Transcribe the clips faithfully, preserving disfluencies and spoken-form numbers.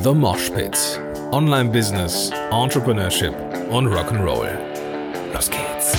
The Mosh Pit. Online Business, Entrepreneurship und Rock'n'Roll. Los geht's.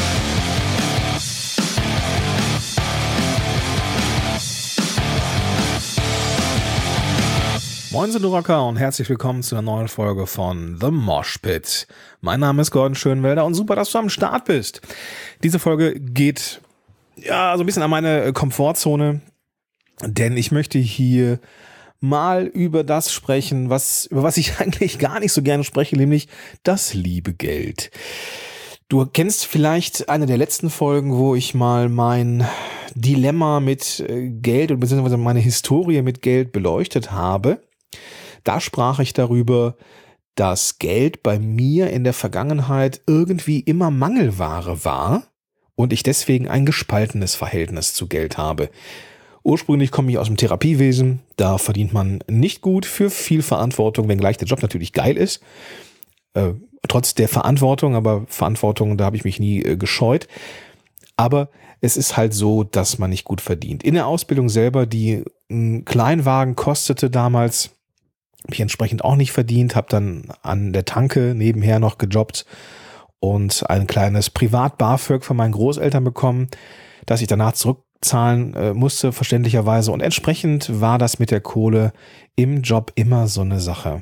Moin, sind Rocker und herzlich willkommen zu einer neuen Folge von The Mosh Pit. Mein Name ist Gordon Schönwelder und super, dass du am Start bist. Diese Folge geht ja so ein bisschen an meine Komfortzone, denn ich möchte hier mal über das sprechen, was über was ich eigentlich gar nicht so gerne spreche, nämlich das liebe Geld. Du kennst vielleicht eine der letzten Folgen, wo ich mal mein Dilemma mit Geld und beziehungsweise meine Historie mit Geld beleuchtet habe. Da sprach ich darüber, dass Geld bei mir in der Vergangenheit irgendwie immer Mangelware war und ich deswegen ein gespaltenes Verhältnis zu Geld habe. Ursprünglich komme ich aus dem Therapiewesen, da verdient man nicht gut für viel Verantwortung, wenngleich der Job natürlich geil ist. Äh, trotz der Verantwortung, aber Verantwortung, da habe ich mich nie äh, gescheut. Aber es ist halt so, dass man nicht gut verdient. In der Ausbildung selber, die ein Kleinwagen kostete damals, habe ich entsprechend auch nicht verdient, habe dann an der Tanke nebenher noch gejobbt und ein kleines Privat-BAföG von meinen Großeltern bekommen, das ich danach zurückzahlen äh, musste, verständlicherweise. Und entsprechend war das mit der Kohle im Job immer so eine Sache.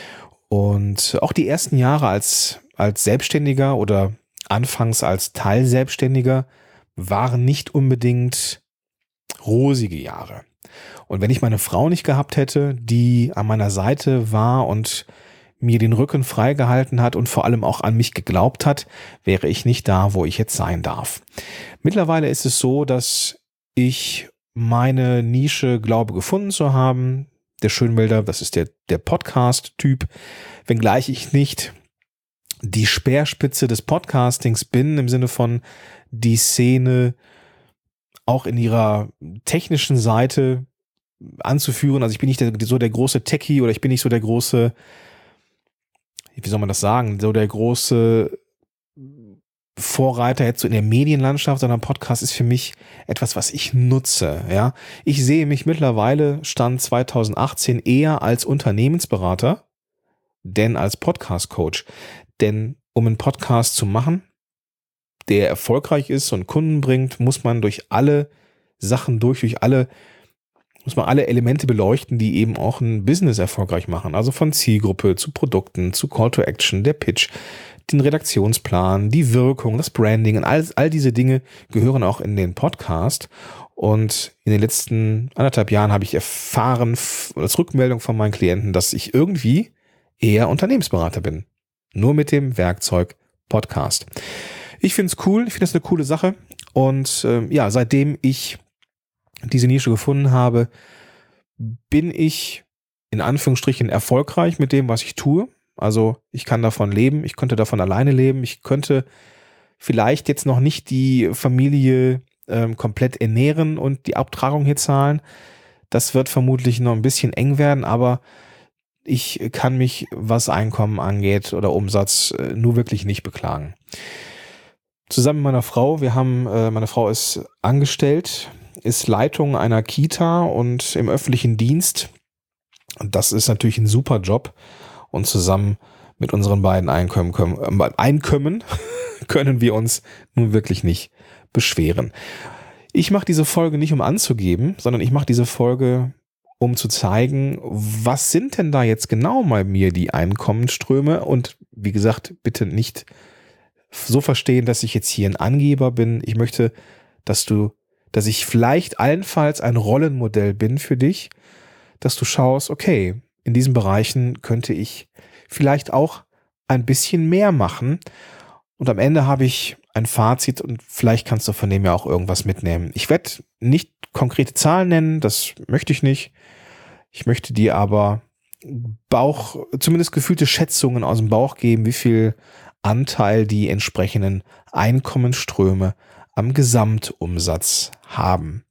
Und auch die ersten Jahre als, als Selbstständiger oder anfangs als Teilselbstständiger waren nicht unbedingt rosige Jahre. Und wenn ich meine Frau nicht gehabt hätte, die an meiner Seite war und mir den Rücken freigehalten hat und vor allem auch an mich geglaubt hat, wäre ich nicht da, wo ich jetzt sein darf. Mittlerweile ist es so, dass ich meine Nische glaube gefunden zu haben. Der Schönwelder, das ist der, der Podcast-Typ, wenngleich ich nicht die Speerspitze des Podcastings bin, im Sinne von die Szene auch in ihrer technischen Seite anzuführen. Also ich bin nicht der, so der große Techie oder ich bin nicht so der große, wie soll man das sagen, so der große Vorreiter jetzt so in der Medienlandschaft, sondern Podcast ist für mich etwas, was ich nutze. Ja, ich sehe mich mittlerweile, Stand zwanzig achtzehn, eher als Unternehmensberater, denn als Podcast-Coach. Denn um einen Podcast zu machen, der erfolgreich ist und Kunden bringt, muss man durch alle Sachen durch, durch alle, muss man alle Elemente beleuchten, die eben auch ein Business erfolgreich machen. Also von Zielgruppe zu Produkten, zu Call to Action, der Pitch, den Redaktionsplan, die Wirkung, das Branding und all, all diese Dinge gehören auch in den Podcast. Und in den letzten anderthalb Jahren habe ich erfahren, als Rückmeldung von meinen Klienten, dass ich irgendwie eher Unternehmensberater bin. Nur mit dem Werkzeug Podcast. Ich finde es cool, ich finde das eine coole Sache. Und äh, ja, seitdem ich diese Nische gefunden habe, bin ich in Anführungsstrichen erfolgreich mit dem, was ich tue. Also ich kann davon leben, ich könnte davon alleine leben, ich könnte vielleicht jetzt noch nicht die Familie ähm, komplett ernähren und die Abtragung hier zahlen. Das wird vermutlich noch ein bisschen eng werden, aber ich kann mich, was Einkommen angeht oder Umsatz, äh, nur wirklich nicht beklagen. Zusammen mit meiner Frau, wir haben, äh, meine Frau ist angestellt, ist Leitung einer Kita und im öffentlichen Dienst. Und das ist natürlich ein super Job. Und zusammen mit unseren beiden Einkommen können, äh, Einkommen können wir uns nun wirklich nicht beschweren. Ich mache diese Folge nicht, um anzugeben, sondern ich mache diese Folge, um zu zeigen, was sind denn da jetzt genau bei mir die Einkommensströme. Und wie gesagt, bitte nicht so verstehen, dass ich jetzt hier ein Angeber bin. Ich möchte, dass du, dass ich vielleicht allenfalls ein Rollenmodell bin für dich, dass du schaust, okay, in diesen Bereichen könnte ich vielleicht auch ein bisschen mehr machen. Und am Ende habe ich ein Fazit und vielleicht kannst du von dem ja auch irgendwas mitnehmen. Ich werde nicht konkrete Zahlen nennen, das möchte ich nicht. Ich möchte dir aber Bauch, zumindest gefühlte Schätzungen aus dem Bauch geben, wie viel Anteil die entsprechenden Einkommensströme am Gesamtumsatz haben.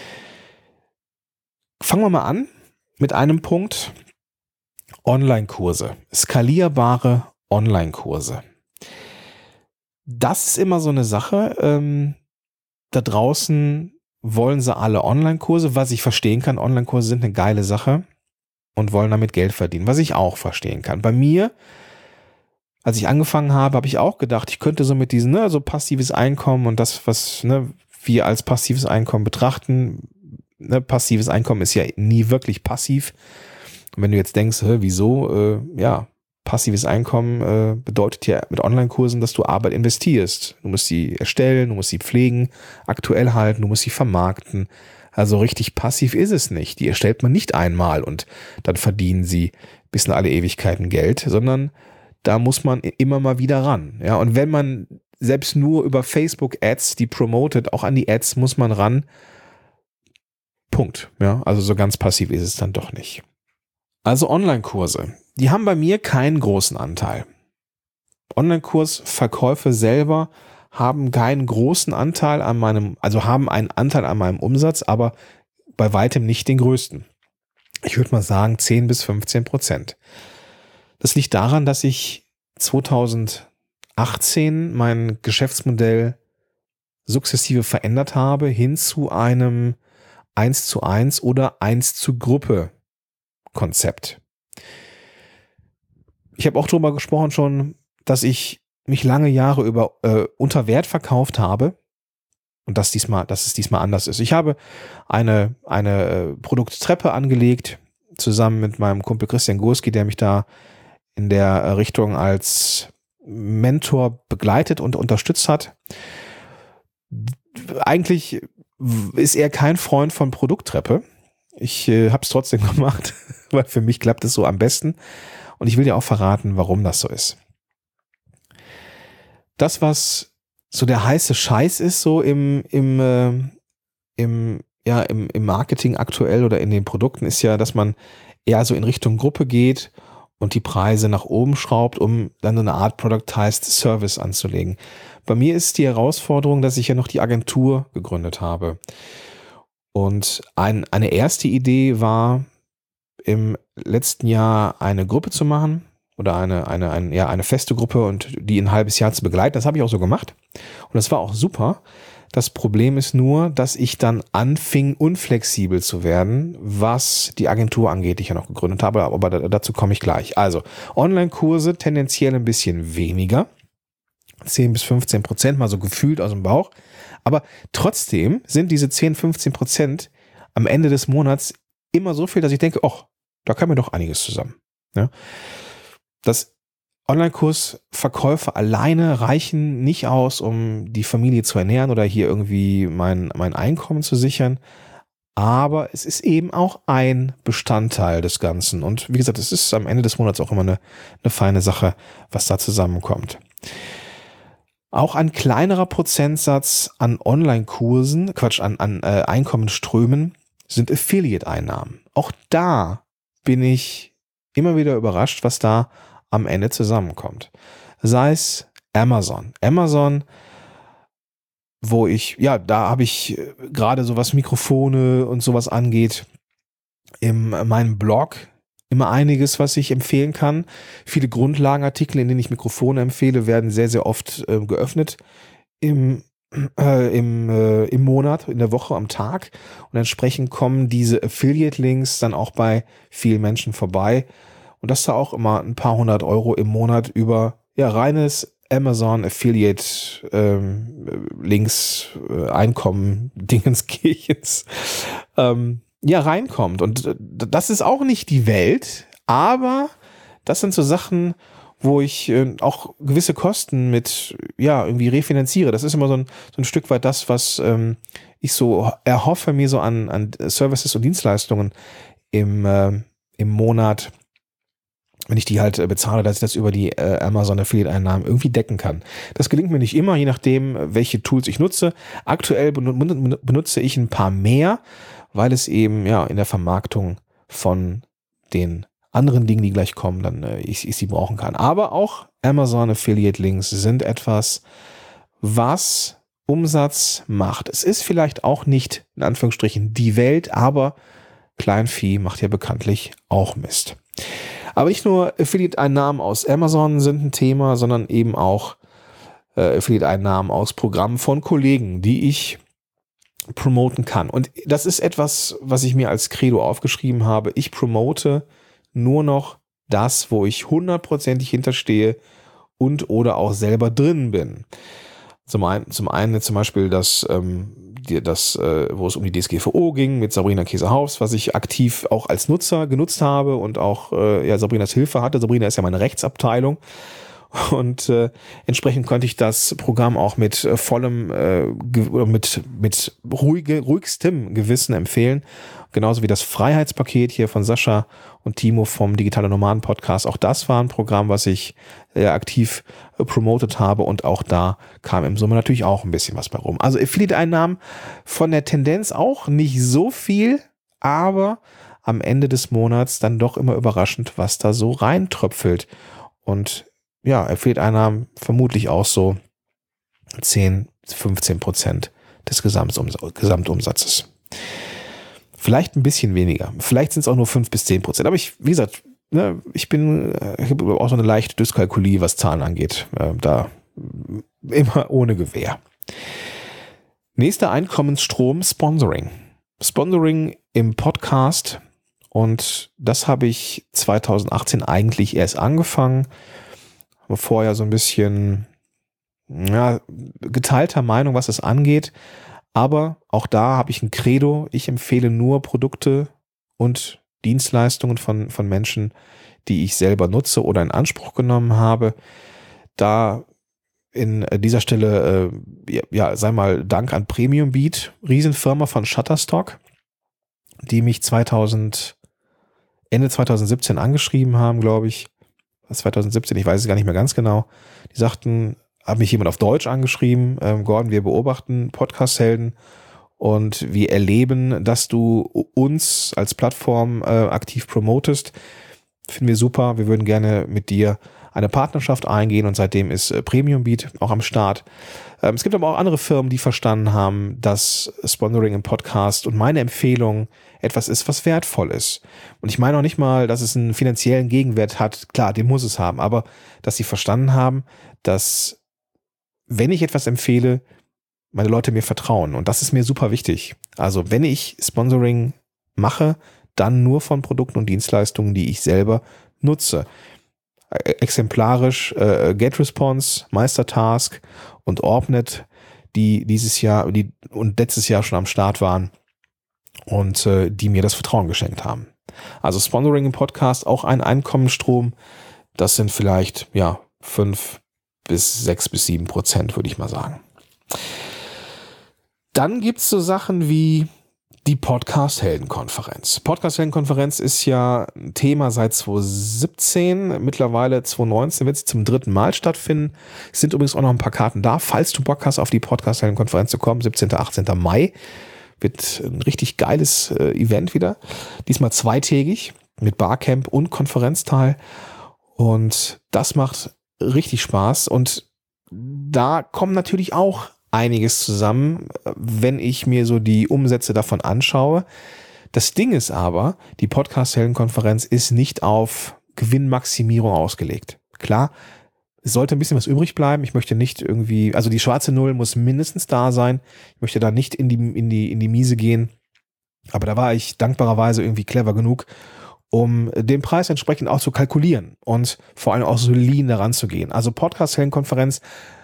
Fangen wir mal an mit einem Punkt. Online-Kurse, skalierbare Online-Kurse. Das ist immer so eine Sache. Ähm, da draußen wollen sie alle Online-Kurse, was ich verstehen kann. Online-Kurse sind eine geile Sache. und wollen damit Geld verdienen, was ich auch verstehen kann. Bei mir, als ich angefangen habe, habe ich auch gedacht, ich könnte so mit diesem, ne, so passives Einkommen und das, was ne, wir als passives Einkommen betrachten, ne, passives Einkommen ist ja nie wirklich passiv. Und wenn du jetzt denkst, hä, wieso, äh, ja, passives Einkommen äh, bedeutet ja mit Online-Kursen, dass du Arbeit investierst. Du musst sie erstellen, du musst sie pflegen, aktuell halten, du musst sie vermarkten. Also richtig passiv ist es nicht. Die erstellt man nicht einmal und dann verdienen sie bis in alle Ewigkeiten Geld, sondern da muss man immer mal wieder ran. Ja, und wenn man selbst nur über Facebook-Ads, die promotet, auch an die Ads muss man ran. Punkt. Ja, also so ganz passiv ist es dann doch nicht. Also Online-Kurse, die haben bei mir keinen großen Anteil. Online-Kursverkäufe selber haben keinen großen Anteil an meinem, also haben einen Anteil an meinem Umsatz, aber bei weitem nicht den größten. Ich würde mal sagen zehn bis fünfzehn Prozent. Das liegt daran, dass ich zweitausendachtzehn mein Geschäftsmodell sukzessive verändert habe hin zu einem eins zu eins oder eins zu Gruppe Konzept. Ich habe auch darüber gesprochen schon, dass ich mich lange Jahre über äh, unter Wert verkauft habe und dass diesmal, dass es diesmal anders ist. Ich habe eine eine äh, Produkttreppe angelegt zusammen mit meinem Kumpel Christian Gurski, der mich da in der Richtung als Mentor begleitet und unterstützt hat. Eigentlich ist er kein Freund von Produkttreppe. Ich äh, habe es trotzdem gemacht, weil für mich klappt es so am besten. Und ich will dir auch verraten, warum das so ist. Das, was so der heiße Scheiß ist, so im, im, äh, im, ja, im, im Marketing aktuell oder in den Produkten, ist ja, dass man eher so in Richtung Gruppe geht und die Preise nach oben schraubt, um dann so eine Art Productized Service anzulegen. Bei mir ist die Herausforderung, dass ich ja noch die Agentur gegründet habe. Und ein, eine erste Idee war, im letzten Jahr eine Gruppe zu machen oder eine, eine, eine, ja, eine feste Gruppe und die ein halbes Jahr zu begleiten. Das habe ich auch so gemacht. Und das war auch super. Das Problem ist nur, dass ich dann anfing, unflexibel zu werden, was die Agentur angeht, die ich ja noch gegründet habe. Aber dazu komme ich gleich. Also Online-Kurse tendenziell ein bisschen weniger. zehn bis fünfzehn Prozent, mal so gefühlt aus dem Bauch. Aber trotzdem sind diese zehn, fünfzehn Prozent am Ende des Monats immer so viel, dass ich denke, ach, da kann mir doch einiges zusammen. Ja? Das Online-Kursverkäufe alleine reichen nicht aus, um die Familie zu ernähren oder hier irgendwie mein, mein Einkommen zu sichern. Aber es ist eben auch ein Bestandteil des Ganzen. Und wie gesagt, es ist am Ende des Monats auch immer eine, eine feine Sache, was da zusammenkommt. Auch ein kleinerer Prozentsatz an Online-Kursen, Quatsch, an, an äh, Einkommensströmen sind Affiliate-Einnahmen. Auch da bin ich immer wieder überrascht, was da am Ende zusammenkommt. Sei es Amazon. Amazon, wo ich, ja, da habe ich gerade so was Mikrofone und sowas angeht, in meinem Blog immer einiges, was ich empfehlen kann. Viele Grundlagenartikel, in denen ich Mikrofone empfehle, werden sehr, sehr oft äh, geöffnet im, äh, im, äh, im Monat, in der Woche, am Tag. Und entsprechend kommen diese Affiliate-Links dann auch bei vielen Menschen vorbei. Und das da auch immer ein paar hundert Euro im Monat über ja reines Amazon Affiliate ähm, Links, äh, Einkommen, Dingenskirchens ähm, ja reinkommt. Und das ist auch nicht die Welt, aber das sind so Sachen, wo ich äh, auch gewisse Kosten mit ja irgendwie refinanziere. Das ist immer so ein, so ein Stück weit das, was ähm, ich so erhoffe mir so an, an Services und Dienstleistungen im, äh, im Monat, wenn ich die halt bezahle, dass ich das über die äh, Amazon Affiliate-Einnahmen irgendwie decken kann. Das gelingt mir nicht immer, je nachdem, welche Tools ich nutze. Aktuell benutze ich ein paar mehr, weil es eben ja in der Vermarktung von den anderen Dingen, die gleich kommen, dann äh, ich, ich sie brauchen kann. Aber auch Amazon Affiliate-Links sind etwas, was Umsatz macht. Es ist vielleicht auch nicht, in Anführungsstrichen, die Welt, aber Kleinvieh macht ja bekanntlich auch Mist. Aber nicht nur Affiliate-Einnahmen aus Amazon sind ein Thema, sondern eben auch äh, Affiliate-Einnahmen aus Programmen von Kollegen, die ich promoten kann. Und das ist etwas, was ich mir als Credo aufgeschrieben habe. Ich promote nur noch das, wo ich hundertprozentig hinterstehe und oder auch selber drin bin. Zum einen, zum einen zum Beispiel das, ähm, die, das äh, wo es um die D S G V O ging mit Sabrina Käsehaus, was ich aktiv auch als Nutzer genutzt habe und auch äh, ja, Sabrinas Hilfe hatte. Sabrina ist ja meine Rechtsabteilung. Und äh, entsprechend konnte ich das Programm auch mit äh, vollem, äh, ge- mit, mit ruhige, ruhigstem Gewissen empfehlen. Genauso wie das Freiheitspaket hier von Sascha und Timo vom Digitale Nomaden Podcast. Auch das war ein Programm, was ich äh, aktiv äh, promotet habe, und auch da kam im Sommer natürlich auch ein bisschen was bei rum. Also Affiliate-Einnahmen von der Tendenz auch nicht so viel, aber am Ende des Monats dann doch immer überraschend, was da so reintröpfelt. Und ja, Affiliate-Einnahmen vermutlich auch so zehn, fünfzehn Prozent des Gesamtumsatz- Gesamtumsatzes. Vielleicht ein bisschen weniger. Vielleicht sind es auch nur fünf bis zehn Prozent. Aber ich, wie gesagt, ne, ich bin, ich habe auch so eine leichte Dyskalkulie, was Zahlen angeht. Äh, da immer ohne Gewähr. Nächster Einkommensstrom, Sponsoring. Sponsoring im Podcast. Und das habe ich zwanzig achtzehn eigentlich erst angefangen. Habe vorher so ein bisschen ja, geteilter Meinung, was es angeht. Aber auch da habe ich ein Credo. Ich empfehle nur Produkte und Dienstleistungen von, von Menschen, die ich selber nutze oder in Anspruch genommen habe. Da in dieser Stelle, äh, ja, ja, sei mal Dank an Premium Beat, Riesenfirma von Shutterstock, die mich zweitausend, Ende zwanzig siebzehn angeschrieben haben, glaube ich. zwanzig siebzehn, ich weiß es gar nicht mehr ganz genau. Die sagten, hat mich jemand auf Deutsch angeschrieben, ähm, Gordon, wir beobachten Podcast-Helden und wir erleben, dass du uns als Plattform äh, aktiv promotest. Finden wir super, wir würden gerne mit dir eine Partnerschaft eingehen, und seitdem ist äh, Premium Beat auch am Start. Ähm, es gibt aber auch andere Firmen, die verstanden haben, dass Sponsoring im Podcast und meine Empfehlung etwas ist, was wertvoll ist. Und ich meine auch nicht mal, dass es einen finanziellen Gegenwert hat. Klar, den muss es haben, aber dass sie verstanden haben, dass wenn ich etwas empfehle, meine Leute mir vertrauen. Und das ist mir super wichtig. Also wenn ich Sponsoring mache, dann nur von Produkten und Dienstleistungen, die ich selber nutze. Exemplarisch äh, GetResponse, Meistertask und Orbnet, die dieses Jahr die, und letztes Jahr schon am Start waren und äh, die mir das Vertrauen geschenkt haben. Also Sponsoring im Podcast, auch ein Einkommensstrom, das sind vielleicht ja fünf bis sechs bis sieben Prozent, würde ich mal sagen. Dann gibt es so Sachen wie die Podcast-Helden-Konferenz. Podcast-Helden-Konferenz ist ja ein Thema seit zwanzig siebzehn. Mittlerweile zwanzig neunzehn wird sie zum dritten Mal stattfinden. Es sind übrigens auch noch ein paar Karten da, falls du Bock hast, auf die Podcast-Helden-Konferenz zu kommen. siebzehnten achtzehnten Mai wird ein richtig geiles äh, Event wieder. Diesmal zweitägig mit Barcamp und Konferenzteil. Und das macht richtig Spaß. Und da kommen natürlich auch einiges zusammen, wenn ich mir so die Umsätze davon anschaue. Das Ding ist aber, die Podcast-Helden-Konferenz ist nicht auf Gewinnmaximierung ausgelegt. Klar, es sollte ein bisschen was übrig bleiben. Ich möchte nicht irgendwie, also die schwarze Null muss mindestens da sein. Ich möchte da nicht in die, in die, in die Miese gehen. Aber da war ich dankbarerweise irgendwie clever genug, um den Preis entsprechend auch zu kalkulieren und vor allem auch so lean daran zu gehen. Also Podcast-Helden-Konferenz,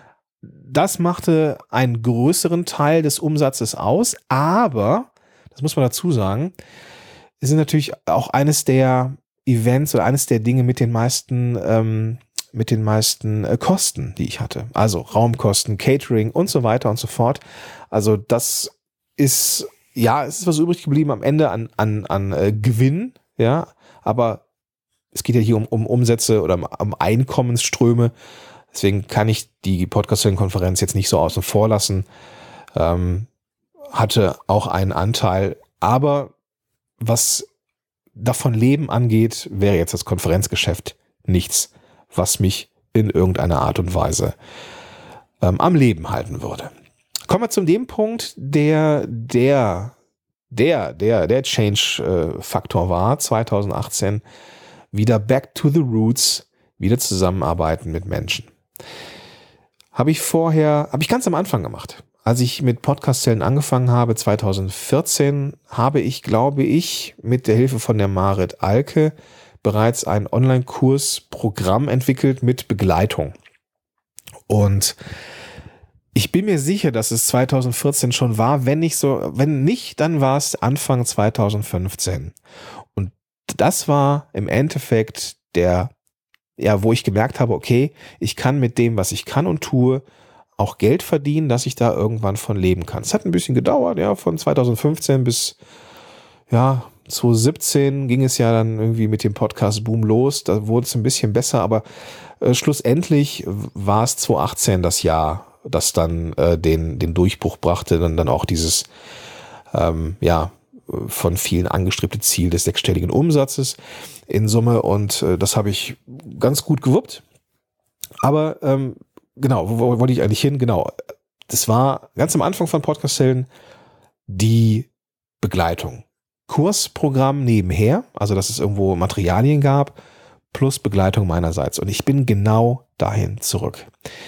das machte einen größeren Teil des Umsatzes aus, aber, das muss man dazu sagen, es ist natürlich auch eines der Events oder eines der Dinge mit den meisten, ähm, mit den meisten äh, Kosten, die ich hatte. Also Raumkosten, Catering und so weiter und so fort. Also das ist, ja, es ist was übrig geblieben am Ende an, an, an äh, Gewinn, ja, aber es geht ja hier um, um Umsätze oder um, um Einkommensströme. Deswegen kann ich die Podcast-Konferenz jetzt nicht so außen vor lassen. Ähm, hatte auch einen Anteil. Aber was davon Leben angeht, wäre jetzt das Konferenzgeschäft nichts, was mich in irgendeiner Art und Weise ähm, am Leben halten würde. Kommen wir zu dem Punkt, der der der der der Change-Faktor war, zwanzig achtzehn, wieder back to the roots, wieder zusammenarbeiten mit Menschen. Habe ich vorher, habe ich ganz am Anfang gemacht. Als ich mit Podcast-Helden angefangen habe, zwanzig vierzehn, habe ich, glaube ich, mit der Hilfe von der Marit Alke bereits ein Online-Kursprogramm entwickelt mit Begleitung. Und ich bin mir sicher, dass es zweitausendvierzehn schon war, wenn nicht so, wenn nicht, dann war es Anfang zweitausendfünfzehn. Und das war im Endeffekt der, ja, wo ich gemerkt habe, okay, ich kann mit dem, was ich kann und tue, auch Geld verdienen, dass ich da irgendwann von leben kann. Es hat ein bisschen gedauert, ja, von zweitausendfünfzehn bis, ja, zweitausendsiebzehn ging es ja dann irgendwie mit dem Podcast-Boom los. Da wurde es ein bisschen besser, aber äh, schlussendlich war es zweitausendachtzehn das Jahr, das dann äh, den, den Durchbruch brachte, dann, dann auch dieses, ähm, ja, von vielen angestrebte Ziel des sechsstelligen Umsatzes in Summe. Und äh, das habe ich ganz gut gewuppt. Aber, ähm, genau, wo, wo wollte ich eigentlich hin? Genau, das war ganz am Anfang von Podcast-Helden die Begleitung. Kursprogramm nebenher, also dass es irgendwo Materialien gab, plus Begleitung meinerseits. Und ich bin genau dahin zurück.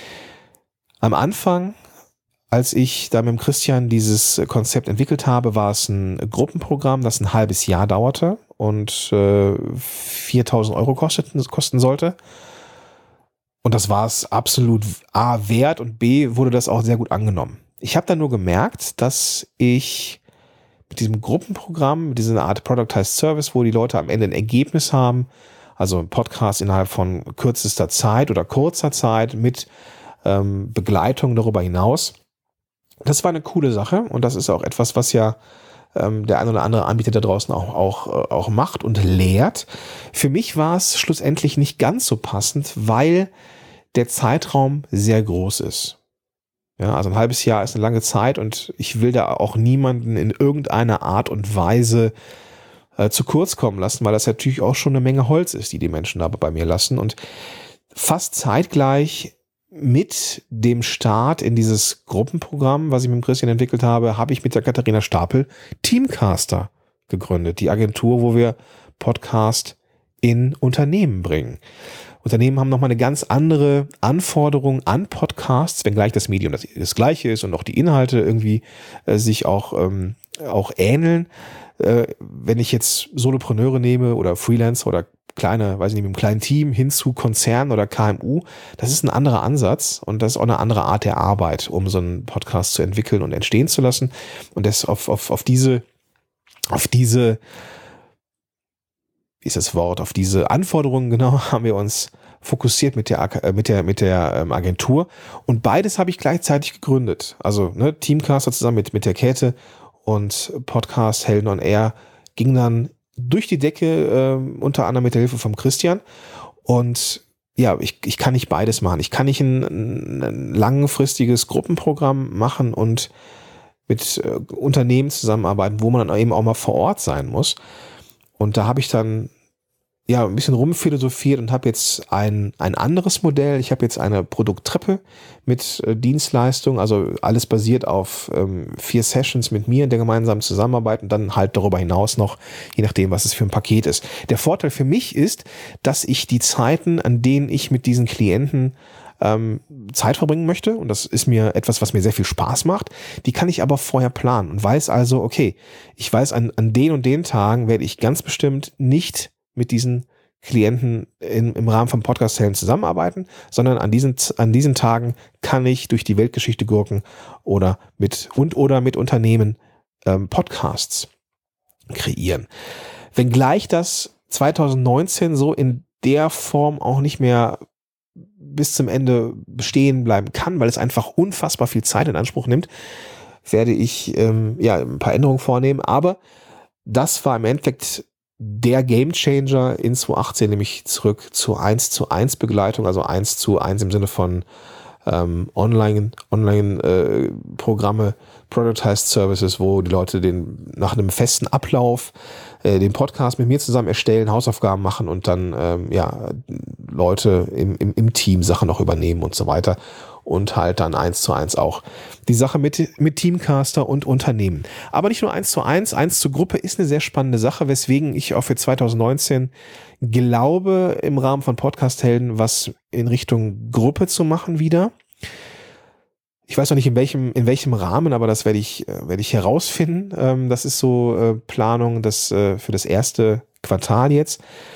Am Anfang, als ich da mit dem Christian dieses Konzept entwickelt habe, war es ein Gruppenprogramm, das ein halbes Jahr dauerte und äh, viertausend Euro kosteten, kosten sollte. Und das war es absolut A wert und B wurde das auch sehr gut angenommen. Ich habe dann nur gemerkt, dass ich mit diesem Gruppenprogramm, mit dieser Art Productized Service, wo die Leute am Ende ein Ergebnis haben, also ein Podcast innerhalb von kürzester Zeit oder kurzer Zeit mit ähm, Begleitung darüber hinaus. Das war eine coole Sache und das ist auch etwas, was ja ähm, der ein oder andere Anbieter da draußen auch, auch, äh, auch macht und lehrt. Für mich war es schlussendlich nicht ganz so passend, weil der Zeitraum sehr groß ist. Ja, also ein halbes Jahr ist eine lange Zeit und ich will da auch niemanden in irgendeiner Art und Weise äh, zu kurz kommen lassen, weil das natürlich auch schon eine Menge Holz ist, die die Menschen da bei mir lassen. Und fast zeitgleich mit dem Start in dieses Gruppenprogramm, was ich mit dem Christian entwickelt habe, habe ich mit der Katharina Stapel Teamcaster gegründet, die Agentur, wo wir Podcast in Unternehmen bringen. Unternehmen haben nochmal eine ganz andere Anforderung an Podcasts, wenngleich das Medium das, das gleiche ist und auch die Inhalte irgendwie äh, sich auch, ähm, auch ähneln. Äh, wenn ich jetzt Solopreneure nehme oder Freelancer oder kleine, weiß ich nicht, mit einem kleinen Team hin zu Konzernen oder K M U, das ist ein anderer Ansatz und das ist auch eine andere Art der Arbeit, um so einen Podcast zu entwickeln und entstehen zu lassen. Und das auf, auf, auf diese, auf diese wie ist das Wort, auf diese Anforderungen genau haben wir uns fokussiert mit der mit der mit der ähm, Agentur und beides habe ich gleichzeitig gegründet. Also ne, Teamcaster zusammen mit mit der Käthe und Podcast Helden on Air ging dann durch die Decke, äh, unter anderem mit der Hilfe vom Christian. Und ja, ich, ich kann nicht beides machen. Ich kann nicht ein, ein langfristiges Gruppenprogramm machen und mit äh, Unternehmen zusammenarbeiten, wo man dann eben auch mal vor Ort sein muss. Und da habe ich dann ja ein bisschen rumphilosophiert und habe jetzt ein ein anderes Modell. Ich habe jetzt eine Produkttreppe mit äh, Dienstleistung, also alles basiert auf ähm, vier Sessions mit mir in der gemeinsamen Zusammenarbeit und dann halt darüber hinaus noch, je nachdem, was es für ein Paket ist. Der Vorteil für mich ist, dass ich die Zeiten, an denen ich mit diesen Klienten ähm, Zeit verbringen möchte, und das ist mir etwas, was mir sehr viel Spaß macht, die kann ich aber vorher planen und weiß also, okay, ich weiß, an, an den und den Tagen werde ich ganz bestimmt nicht mit diesen Klienten in, im Rahmen von Podcast-Helden zusammenarbeiten, sondern an diesen, an diesen Tagen kann ich durch die Weltgeschichte gurken oder mit und oder mit Unternehmen ähm, Podcasts kreieren. Wenngleich das zwanzig neunzehn so in der Form auch nicht mehr bis zum Ende bestehen bleiben kann, weil es einfach unfassbar viel Zeit in Anspruch nimmt, werde ich ähm, ja ein paar Änderungen vornehmen. Aber das war im Endeffekt der Gamechanger in zwanzig achtzehn, nämlich zurück zu eins zu eins Begleitung, also eins zu eins im Sinne von ähm, Online, Online äh, Programme, Productized Services, wo die Leute den nach einem festen Ablauf äh, den Podcast mit mir zusammen erstellen, Hausaufgaben machen und dann ähm, ja Leute im, im, im Team Sachen noch übernehmen und so weiter. Und halt dann eins zu eins auch die Sache mit, mit Teamcaster und Unternehmen. Aber nicht nur eins zu eins, eins zu Gruppe ist eine sehr spannende Sache, weswegen ich auch für zwanzig neunzehn glaube, im Rahmen von Podcast-Helden was in Richtung Gruppe zu machen wieder. Ich weiß noch nicht in welchem, in welchem Rahmen, aber das werde ich, werde ich herausfinden. Das ist so Planung das, für das erste Quartal jetzt.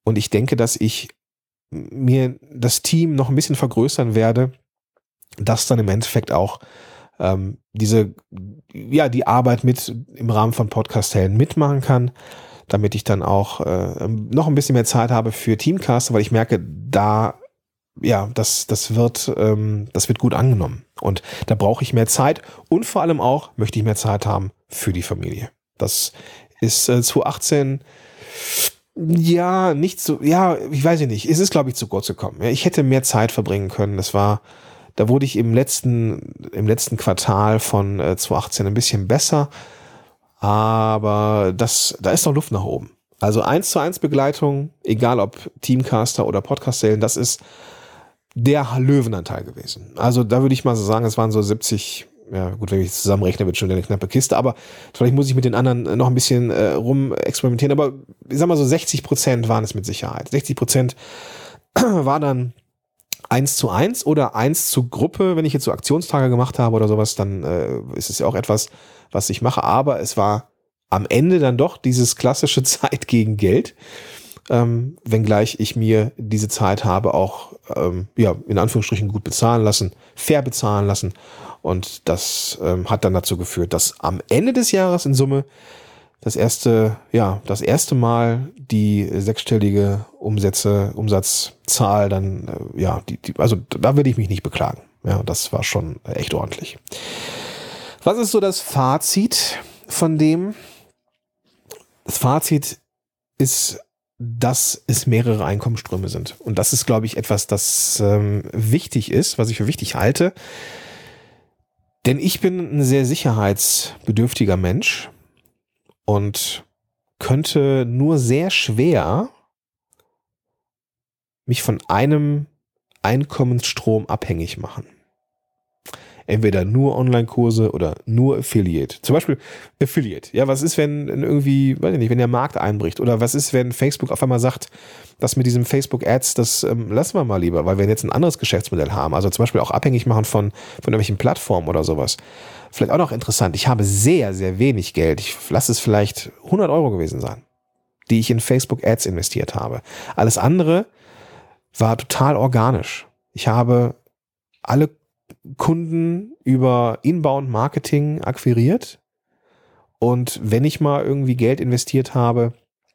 Und ich denke, dass ich mir das Team noch ein bisschen vergrößern werde, das dann im Endeffekt auch ähm, diese, ja, die Arbeit mit im Rahmen von Podcast-Helden mitmachen kann, damit ich dann auch äh, noch ein bisschen mehr Zeit habe für Teamcaster, weil ich merke, da, ja, das, das wird, ähm, das wird gut angenommen. Und da brauche ich mehr Zeit und vor allem auch möchte ich mehr Zeit haben für die Familie. Das ist äh, zwanzig achtzehn ja, nicht so, ja, ich weiß nicht, es ist, glaube ich, zu kurz gekommen. Ja, ich hätte mehr Zeit verbringen können. Das war, da wurde ich im letzten, im letzten Quartal von äh, zwanzig achtzehn ein bisschen besser, aber das, da ist noch Luft nach oben. Also eins zu eins Begleitung, egal ob Teamcaster oder Podcast-Helden, das ist der Löwenanteil gewesen. Also da würde ich mal so sagen, es waren so siebzig, ja gut, wenn ich es zusammenrechne, wird schon eine knappe Kiste, aber vielleicht muss ich mit den anderen noch ein bisschen äh, rum experimentieren, aber ich sag mal so sechzig Prozent waren es mit Sicherheit. sechzig Prozent war dann eins zu eins oder eins zu Gruppe. Wenn ich jetzt so Aktionstage gemacht habe oder sowas, dann äh, ist es ja auch etwas, was ich mache, aber es war am Ende dann doch dieses klassische Zeit gegen Geld, ähm, wenngleich ich mir diese Zeit habe auch ähm, ja in Anführungsstrichen gut bezahlen lassen, fair bezahlen lassen. Und das ähm, hat dann dazu geführt, dass am Ende des Jahres in Summe das erste, ja, das erste Mal die sechsstellige Umsätze, Umsatzzahl dann, äh, ja, die, die, also da würde ich mich nicht beklagen. Ja, das war schon echt ordentlich. Was ist so das Fazit von dem? Das Fazit ist, dass es mehrere Einkommensströme sind. Und das ist, glaube ich, etwas, das ähm, wichtig ist, was ich für wichtig halte. Denn ich bin ein sehr sicherheitsbedürftiger Mensch und könnte nur sehr schwer mich von einem Einkommensstrom abhängig machen. Entweder nur Online-Kurse oder nur Affiliate. Zum Beispiel Affiliate. Ja, was ist, wenn irgendwie, weiß ich nicht, wenn der Markt einbricht? Oder was ist, wenn Facebook auf einmal sagt, das mit diesem Facebook-Ads, das ähm, lassen wir mal lieber, weil wir jetzt ein anderes Geschäftsmodell haben. Also zum Beispiel auch abhängig machen von, von irgendwelchen Plattformen oder sowas. Vielleicht auch noch interessant. Ich habe sehr, sehr wenig Geld. Ich lasse es vielleicht hundert Euro gewesen sein, die ich in Facebook-Ads investiert habe. Alles andere war total organisch. Ich habe alle Kunden über Inbound-Marketing akquiriert und wenn ich mal irgendwie Geld investiert habe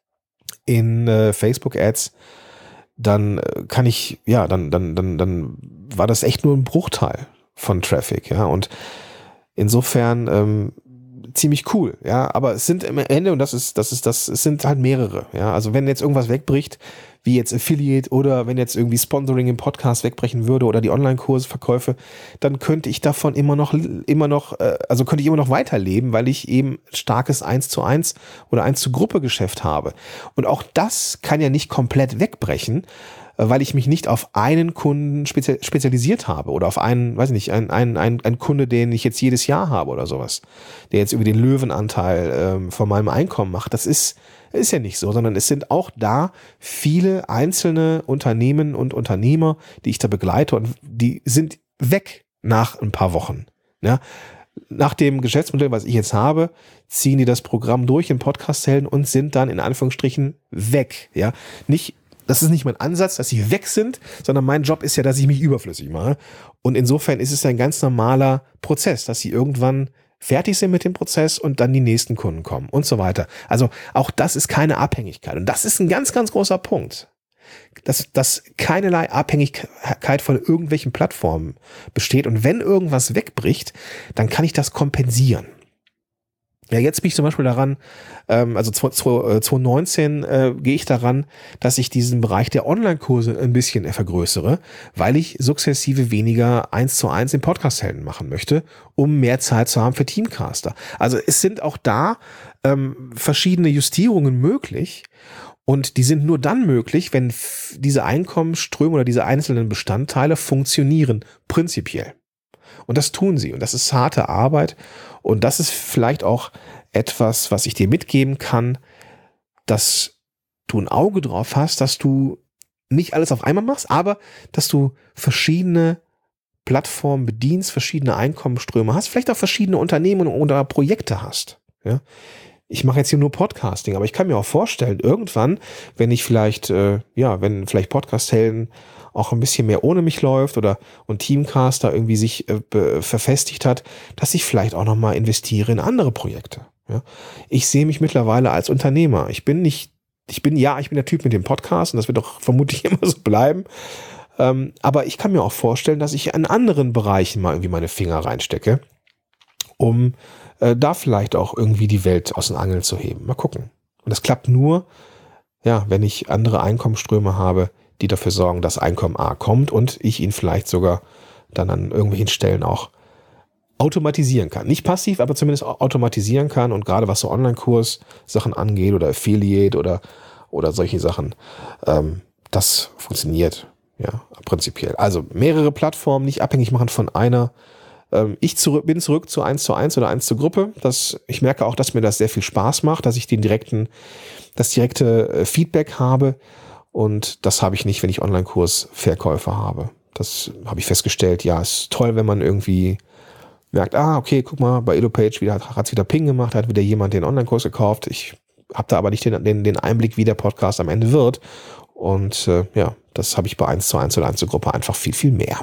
in äh, Facebook-Ads, dann äh, kann ich, ja, dann, dann, dann, dann war das echt nur ein Bruchteil von Traffic, ja, und insofern ähm, ziemlich cool, ja, aber es sind am Ende, und das ist, das ist das, es sind halt mehrere, ja, also wenn jetzt irgendwas wegbricht, wie jetzt Affiliate oder wenn jetzt irgendwie Sponsoring im Podcast wegbrechen würde oder die Online-Kursverkäufe, dann könnte ich davon immer noch, immer noch, also könnte ich immer noch weiterleben, weil ich eben starkes eins zu eins oder eins zu Gruppe Geschäft habe. Und auch das kann ja nicht komplett wegbrechen, weil ich mich nicht auf einen Kunden spezialisiert habe oder auf einen, weiß ich nicht, einen, einen, einen, einen Kunde, den ich jetzt jedes Jahr habe oder sowas, der jetzt über den Löwenanteil ähm, von meinem Einkommen macht. Das ist, ist ja nicht so, sondern es sind auch da viele einzelne Unternehmen und Unternehmer, die ich da begleite und die sind weg nach ein paar Wochen. Ja? Nach dem Geschäftsmodell, was ich jetzt habe, ziehen die das Programm durch in Podcast-Helden und sind dann in Anführungsstrichen weg. Ja, nicht Das ist nicht mein Ansatz, dass sie weg sind, sondern mein Job ist ja, dass ich mich überflüssig mache. Und insofern ist es ein ganz normaler Prozess, dass sie irgendwann fertig sind mit dem Prozess und dann die nächsten Kunden kommen und so weiter. Also auch das ist keine Abhängigkeit. Und das ist ein ganz, ganz großer Punkt. Dass, dass keinerlei Abhängigkeit von irgendwelchen Plattformen besteht. Und wenn irgendwas wegbricht, dann kann ich das kompensieren. Ja, jetzt bin ich zum Beispiel daran, ähm, also zwanzig neunzehn äh, gehe ich daran, dass ich diesen Bereich der Online-Kurse ein bisschen vergrößere, weil ich sukzessive weniger eins zu eins in Podcast-Helden machen möchte, um mehr Zeit zu haben für Teamcaster. Also es sind auch da ähm, verschiedene Justierungen möglich und die sind nur dann möglich, wenn f- diese Einkommensströme oder diese einzelnen Bestandteile funktionieren, prinzipiell. Und das tun sie. Und das ist harte Arbeit. Und das ist vielleicht auch etwas, was ich dir mitgeben kann, dass du ein Auge drauf hast, dass du nicht alles auf einmal machst, aber dass du verschiedene Plattformen bedienst, verschiedene Einkommensströme hast, vielleicht auch verschiedene Unternehmen oder Projekte hast. Ja? ich mache jetzt hier nur Podcasting, aber ich kann mir auch vorstellen, irgendwann, wenn ich vielleicht, äh, ja, wenn vielleicht Podcast-Helden auch ein bisschen mehr ohne mich läuft oder und Teamcaster irgendwie sich äh, be- verfestigt hat, dass ich vielleicht auch nochmal investiere in andere Projekte. Ja? Ich sehe mich mittlerweile als Unternehmer. Ich bin nicht, ich bin, ja, ich bin der Typ mit dem Podcast und das wird auch vermutlich immer so bleiben. Ähm, aber ich kann mir auch vorstellen, dass ich in anderen Bereichen mal irgendwie meine Finger reinstecke, um äh, da vielleicht auch irgendwie die Welt aus den Angeln zu heben. Mal gucken. Und das klappt nur, ja, wenn ich andere Einkommensströme habe, die dafür sorgen, dass Einkommen A kommt und ich ihn vielleicht sogar dann an irgendwelchen Stellen auch automatisieren kann. Nicht passiv, aber zumindest automatisieren kann und gerade was so Online-Kurs-Sachen angeht oder Affiliate oder, oder solche Sachen, ähm, das funktioniert, ja, prinzipiell. Also mehrere Plattformen, nicht abhängig machen von einer. Ähm, ich zurück, bin zurück zu eins zu eins oder eins zur Gruppe. Das, ich merke auch, dass mir das sehr viel Spaß macht, dass ich den direkten, das direkte äh, Feedback habe. Und das habe ich nicht, wenn ich Online-Kurs-Verkäufer habe. Das habe ich festgestellt. Ja, ist toll, wenn man irgendwie merkt, ah, okay, guck mal, bei EloPage wieder, hat es wieder Ping gemacht, hat wieder jemand den Online-Kurs gekauft. Ich habe da aber nicht den, den, den Einblick, wie der Podcast am Ende wird. Und äh, ja, das habe ich bei eins zu eins oder eins zur Gruppe einfach viel, viel mehr.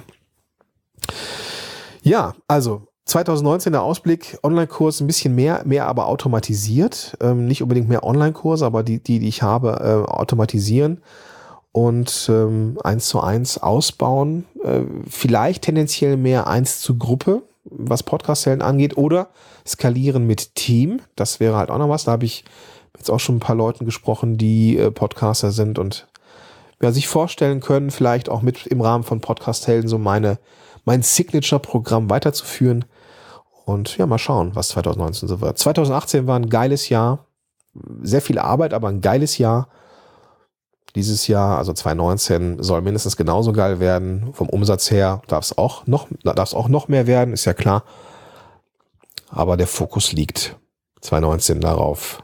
Ja, also zwanzig neunzehn der Ausblick, Online-Kurs ein bisschen mehr, mehr aber automatisiert. Ähm, nicht unbedingt mehr Online-Kurse, aber die, die, die ich habe, äh, automatisieren und ähm, eins zu eins ausbauen. Äh, vielleicht tendenziell mehr eins zu Gruppe, was Podcast-Helden angeht, oder skalieren mit Team. Das wäre halt auch noch was. Da habe ich jetzt auch schon ein paar Leuten gesprochen, die äh, Podcaster sind und ja, sich vorstellen können, vielleicht auch mit im Rahmen von Podcast-Helden so meine mein Signature-Programm weiterzuführen. Und ja, mal schauen, was zwanzig neunzehn so wird. zwanzig achtzehn war ein geiles Jahr. Sehr viel Arbeit, aber ein geiles Jahr. Dieses Jahr, also zwanzig neunzehn, soll mindestens genauso geil werden. Vom Umsatz her darf es auch noch, darf es auch noch mehr werden, ist ja klar. Aber der Fokus liegt zwanzig neunzehn darauf,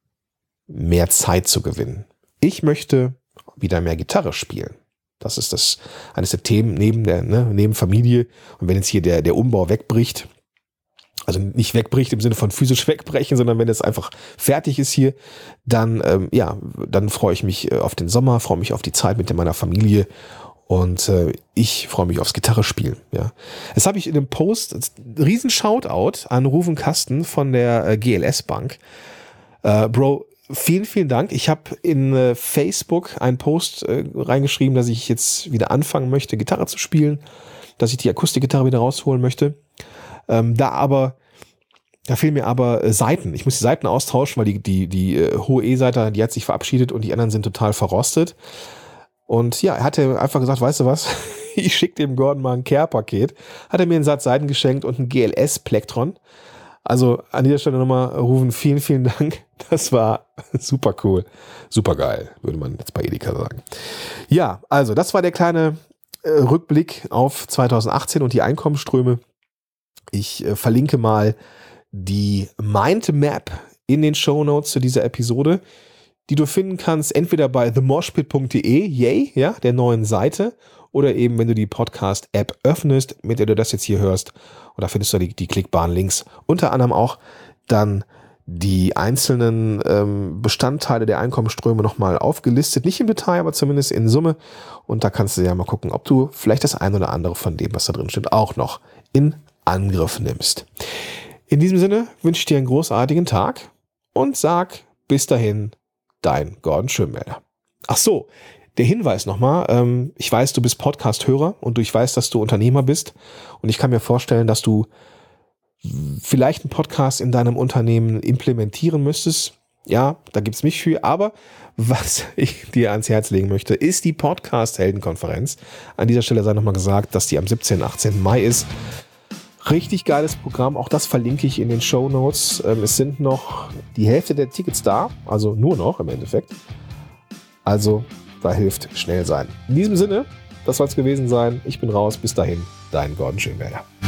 mehr Zeit zu gewinnen. Ich möchte wieder mehr Gitarre spielen. Das ist das eines der Themen neben der ne, neben Familie. Und wenn jetzt hier der der Umbau wegbricht, also nicht wegbricht im Sinne von physisch wegbrechen, sondern wenn es einfach fertig ist hier, dann ähm, ja, dann freue ich mich auf den Sommer, freue mich auf die Zeit mit meiner Familie und äh, ich freue mich aufs Gitarrespielen. Ja, das habe ich in dem Post, riesen Shoutout an Ruven Kasten von der äh, G L S Bank, äh, Bro. Vielen, vielen Dank. Ich habe in äh, Facebook einen Post äh, reingeschrieben, dass ich jetzt wieder anfangen möchte, Gitarre zu spielen, dass ich die Akustikgitarre wieder rausholen möchte. Ähm, da aber, da fehlen mir aber äh, Saiten. Ich muss die Saiten austauschen, weil die, die, die äh, hohe E-Seite, die hat sich verabschiedet und die anderen sind total verrostet. Und ja, er hatte einfach gesagt, weißt du was, ich schicke dem Gordon mal ein Care-Paket. Hat er mir einen Satz Saiten geschenkt und ein G L S-Plektron. Also an dieser Stelle nochmal, Rufen, vielen, vielen Dank. Das war super cool. Super geil, würde man jetzt bei Edeka sagen. Ja, also das war der kleine äh, Rückblick auf zwanzig achtzehn und die Einkommensströme. Ich äh, verlinke mal die Mindmap in den Shownotes zu dieser Episode, die du finden kannst entweder bei the moshpit punkt de, yay, ja, der neuen Seite, oder eben, wenn du die Podcast-App öffnest, mit der du das jetzt hier hörst, und da findest du die, die klickbaren Links. Unter anderem auch dann die einzelnen ähm, Bestandteile der Einkommensströme nochmal aufgelistet. Nicht im Detail, aber zumindest in Summe. Und da kannst du ja mal gucken, ob du vielleicht das ein oder andere von dem, was da drin steht, auch noch in Angriff nimmst. In diesem Sinne wünsche ich dir einen großartigen Tag und sag bis dahin, dein Gordon Schönwälder. Ach so, der Hinweis nochmal, ähm, ich weiß, du bist Podcast-Hörer und ich weiß, dass du Unternehmer bist und ich kann mir vorstellen, dass du vielleicht einen Podcast in deinem Unternehmen implementieren müsstest. Ja, da gibt's mich für, aber was ich dir ans Herz legen möchte, ist die Podcast-Heldenkonferenz. An dieser Stelle sei nochmal gesagt, dass die am siebzehnten und achtzehnten Mai ist. Richtig geiles Programm, auch das verlinke ich in den Shownotes. Ähm, es sind noch die Hälfte der Tickets da, also nur noch im Endeffekt. Also da hilft schnell sein. In diesem Sinne, das soll es gewesen sein. Ich bin raus. Bis dahin, dein Gordon Schönwälder.